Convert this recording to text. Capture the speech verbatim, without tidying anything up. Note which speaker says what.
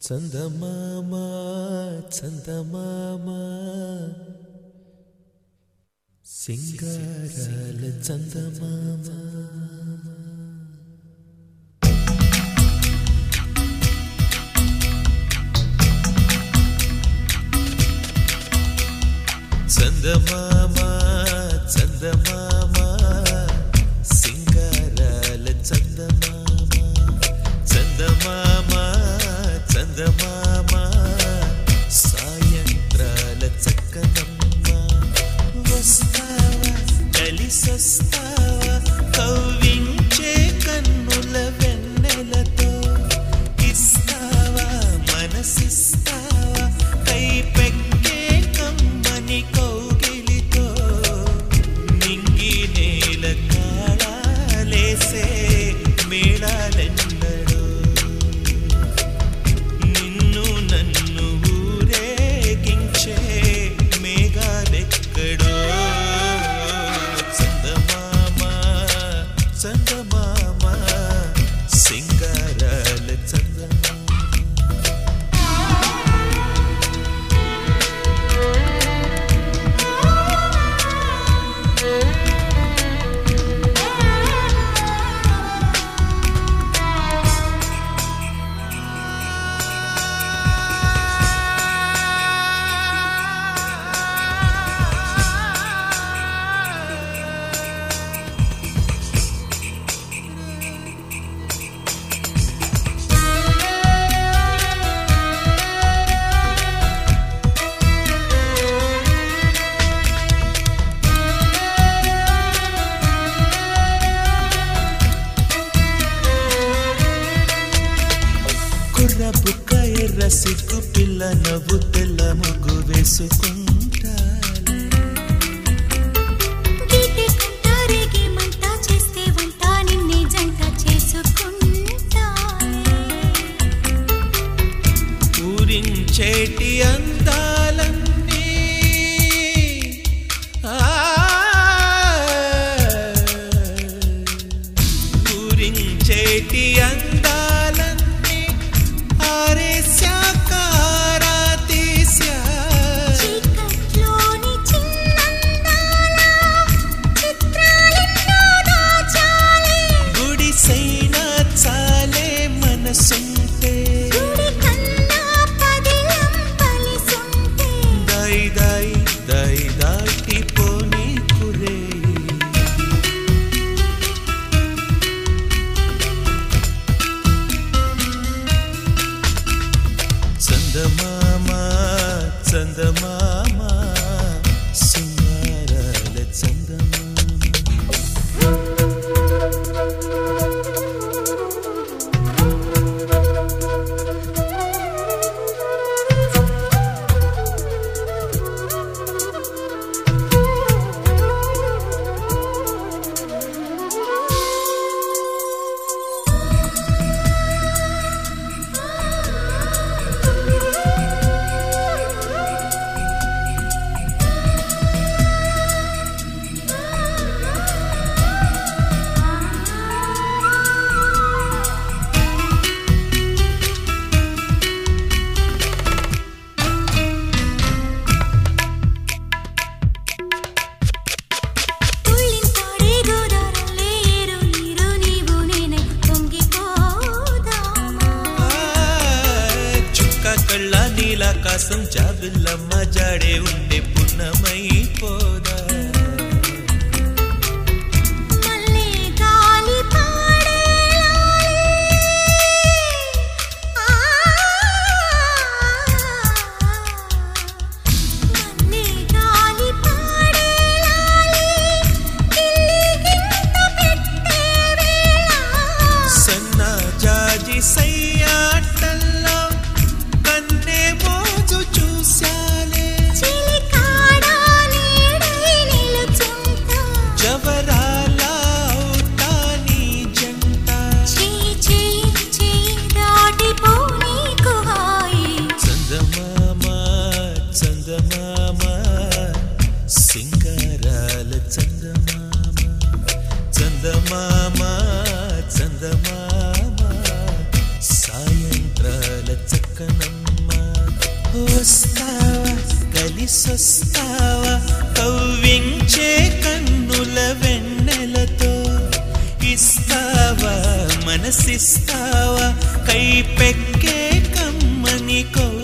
Speaker 1: చందమామ చందమామ సింగారాల చందమామ చందమామ చందమామ సింగారాల చందమామ చందమామ చందమామ సాయంత్రాల చక్కనమ్మ వస్తావా కలిసొస్తావా కవ్వించే కన్నుల వెన్నెలతో ఇస్తావా మనసిస్తావా కై పెక్కే కమ్మని కౌగిలితో నింగి నేల కాళాలేసే మేళాలెన్నడో నిన్ను నన్ను ఊరేగించే మేఘాలెక్కడో చందమామ చందమామ సింగారాల చందమామ బుక్క ఎర్ర సిగ్గు పిల్ల నవ్వు తెల్ల ముగ్గు వేసుకుంటా ఊరించేటి అందాలన్నీ ఊరించేటి అందాలన్నీ గుడిసైనా చాలే మనసుంటే దాయి దాయి దాయి దాటిపోని కురే చందమామ చందమామ సింగారాల చందమామ నీలాకాశం జాబిల్లమ్మ జాడే ఉండే పున్నమైపోదా సన్నా జాజి సయ్యాటల్లో చూసాలే
Speaker 2: చిలికాడా నీడై నిల
Speaker 1: వస్తావా కలిసొస్తావా కవ్వించే కన్నుల వెన్నెలతో ఇస్తావా మనసిస్తావా కైపెక్కే కమ్మని కౌ